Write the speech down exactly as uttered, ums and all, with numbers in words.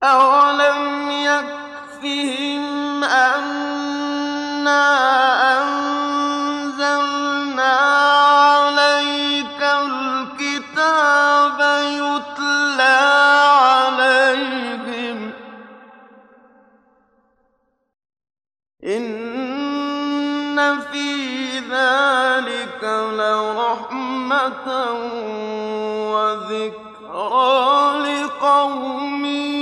أَوَلَمْ يَكْفِهِمْ أَنَّا أَنزَلْنَا عَلَيْكَ الْكِتَابَ يُتْلَىٰ عَلَيْهِمْ ۚ إِنَّ فِي ذَٰلِكَ لَرَحْمَةً وَذِكْرَىٰ لِقَوْمٍ